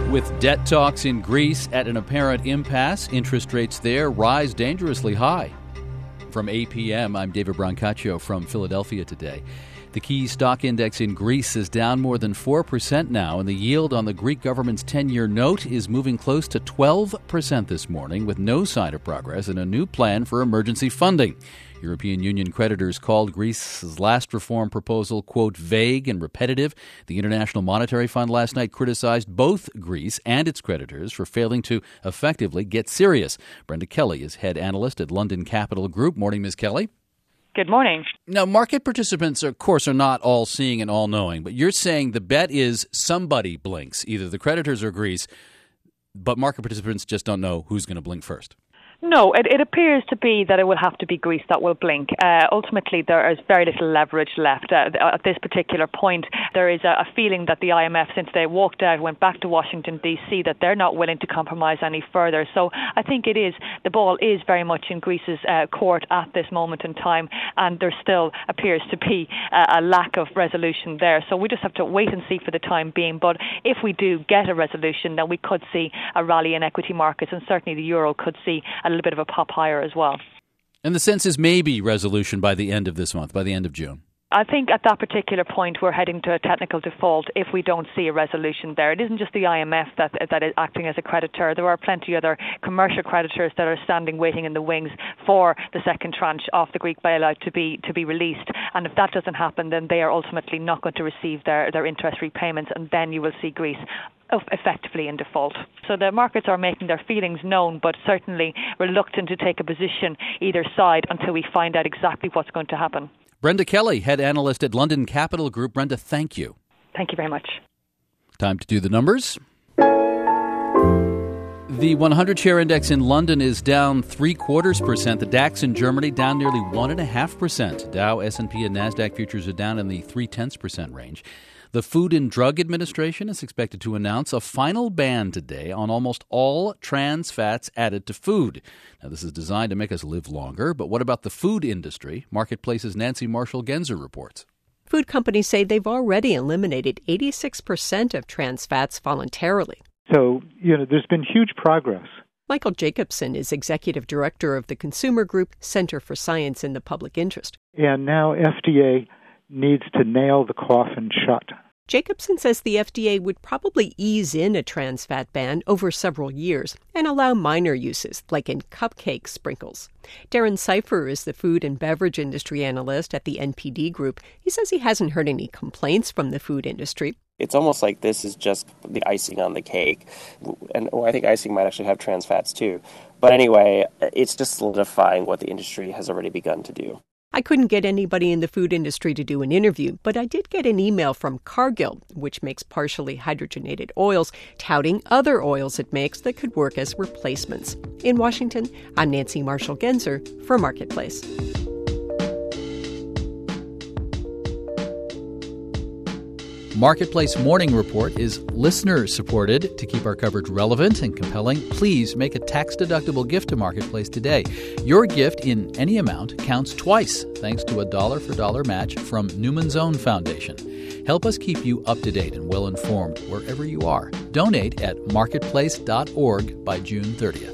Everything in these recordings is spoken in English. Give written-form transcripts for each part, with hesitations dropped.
With debt talks in Greece at an apparent impasse, interest rates there rise dangerously high. From APM, I'm David Brancaccio from Philadelphia today. The key stock index in Greece is down more than 4% now, and the yield on the Greek government's 10-year note is moving close to 12% this morning, with no sign of progress and a new plan for emergency funding. European Union creditors called Greece's last reform proposal, quote, vague and repetitive. The International Monetary Fund last night criticized both Greece and its creditors for failing to effectively get serious. Brenda Kelly is head analyst at London Capital Group. Morning, Ms. Kelly. Good morning. Now, market participants, of course, are not all-seeing and all-knowing, but you're saying the bet is somebody blinks, either the creditors or Greece, but market participants just don't know who's going to blink first. No, it appears to be that it will have to be Greece that will blink. Ultimately, there is very little leverage left. At this particular point, there is a feeling that the IMF, since they walked out, went back to Washington, D.C., that they're not willing to compromise any further. So I think the ball is very much in Greece's court at this moment in time, and there still appears to be a lack of resolution there. So we just have to wait and see for the time being. But if we do get a resolution, then we could see a rally in equity markets, and certainly the euro could see a little bit of a pop higher as well. And the sense is maybe resolution by the end of this month, by the end of June. I think at that particular point we're heading to a technical default if we don't see a resolution there. It isn't just the IMF that is acting as a creditor. There are plenty other commercial creditors that are standing waiting in the wings for the second tranche of the Greek bailout to be released. And if that doesn't happen, then they are ultimately not going to receive their interest repayments, and then you will see Greece effectively in default. So the markets are making their feelings known, but certainly reluctant to take a position either side until we find out exactly what's going to happen. Brenda Kelly, head analyst at London Capital Group. Brenda, thank you. Thank you very much. Time to do the numbers. The 100-share index in London is down 0.75%. The DAX in Germany down nearly 1.5%. Dow, S&P, and NASDAQ futures are down in the 0.3% range. The Food and Drug Administration is expected to announce a final ban today on almost all trans fats added to food. Now, this is designed to make us live longer, but what about the food industry? Marketplace's Nancy Marshall-Genzer reports. Food companies say they've already eliminated 86% of trans fats voluntarily. So, there's been huge progress. Michael Jacobson is executive director of the consumer group Center for Science in the Public Interest. And now FDA needs to nail the coffin shut. Jacobson says the FDA would probably ease in a trans fat ban over several years and allow minor uses, like in cupcake sprinkles. Darren Cipher is the food and beverage industry analyst at the NPD Group. He says he hasn't heard any complaints from the food industry. It's almost like this is just the icing on the cake. And I think icing might actually have trans fats too. But anyway, it's just solidifying what the industry has already begun to do. I couldn't get anybody in the food industry to do an interview, but I did get an email from Cargill, which makes partially hydrogenated oils, touting other oils it makes that could work as replacements. In Washington, I'm Nancy Marshall-Genzer for Marketplace. Marketplace Morning Report is listener-supported. To keep our coverage relevant and compelling, please make a tax-deductible gift to Marketplace today. Your gift in any amount counts twice, thanks to a dollar-for-dollar match from Newman's Own Foundation. Help us keep you up-to-date and well-informed wherever you are. Donate at marketplace.org by June 30th.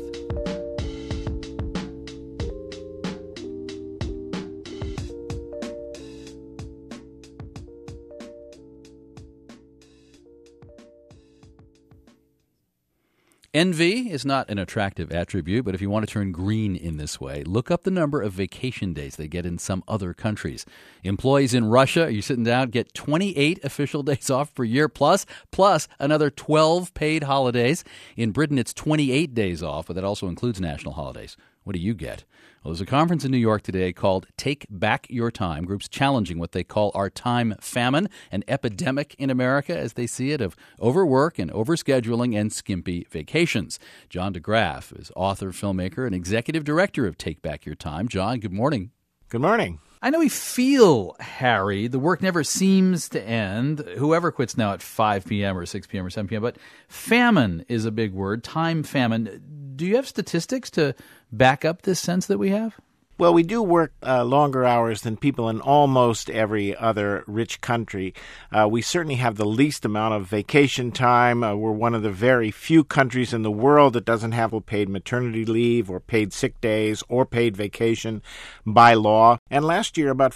Envy is not an attractive attribute, but if you want to turn green in this way, look up the number of vacation days they get in some other countries. Employees in Russia, are you sitting down, get 28 official days off per year, plus another 12 paid holidays. In Britain, it's 28 days off, but that also includes national holidays. What do you get? Well, there's a conference in New York today called Take Back Your Time, groups challenging what they call our time famine, an epidemic in America as they see it of overwork and overscheduling and skimpy vacations. John DeGraff is author, filmmaker, and executive director of Take Back Your Time. John, good morning. Good morning. I know we feel harried. The work never seems to end. Whoever quits now at 5 p.m. or 6 p.m. or 7 p.m. But famine is a big word, time famine. Do you have statistics to back up this sense that we have? Well, we do work longer hours than people in almost every other rich country. We certainly have the least amount of vacation time. We're one of the very few countries in the world that doesn't have paid maternity leave or paid sick days or paid vacation by law. And last year, about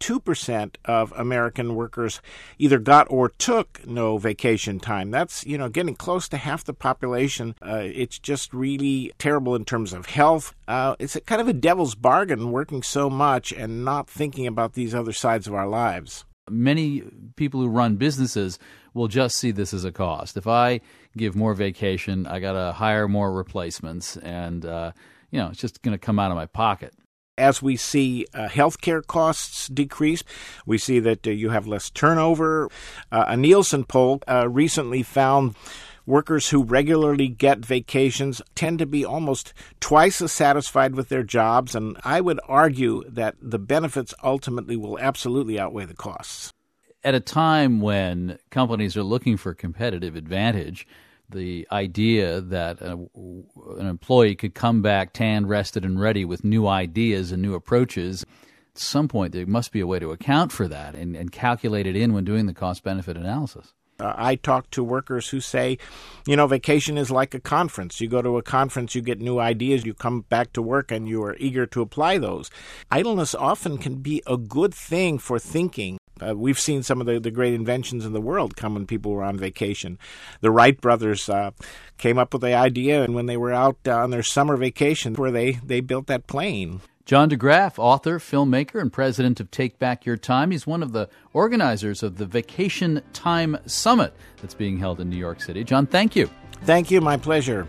42% of American workers either got or took no vacation time. That's, getting close to half the population. It's just really terrible in terms of health. It's a kind of a devil's bargain working so much and not thinking about these other sides of our lives. Many people who run businesses will just see this as a cost. If I give more vacation, I got to hire more replacements, and it's just going to come out of my pocket. As we see healthcare costs decrease, we see that you have less turnover. A Nielsen poll recently found workers who regularly get vacations tend to be almost twice as satisfied with their jobs, and I would argue that the benefits ultimately will absolutely outweigh the costs. At a time when companies are looking for competitive advantage, the idea that an employee could come back tanned, rested, and ready with new ideas and new approaches, at some point there must be a way to account for that and calculate it in when doing the cost-benefit analysis. I talk to workers who say, vacation is like a conference. You go to a conference, you get new ideas, you come back to work, and you are eager to apply those. Idleness often can be a good thing for thinking. We've seen some of the great inventions in the world come when people were on vacation. The Wright brothers came up with the idea, and when they were out on their summer vacation, where they built that plane. John DeGraff, author, filmmaker, and president of Take Back Your Time. He's one of the organizers of the Vacation Time Summit that's being held in New York City. John, thank you. Thank you. My pleasure.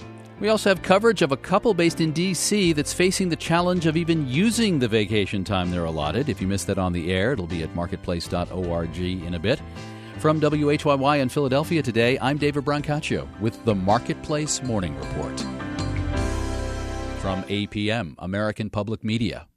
We also have coverage of a couple based in D.C. that's facing the challenge of even using the vacation time they're allotted. If you missed that on the air, it'll be at marketplace.org in a bit. From WHYY in Philadelphia today, I'm David Brancaccio with the Marketplace Morning Report. From APM, American Public Media.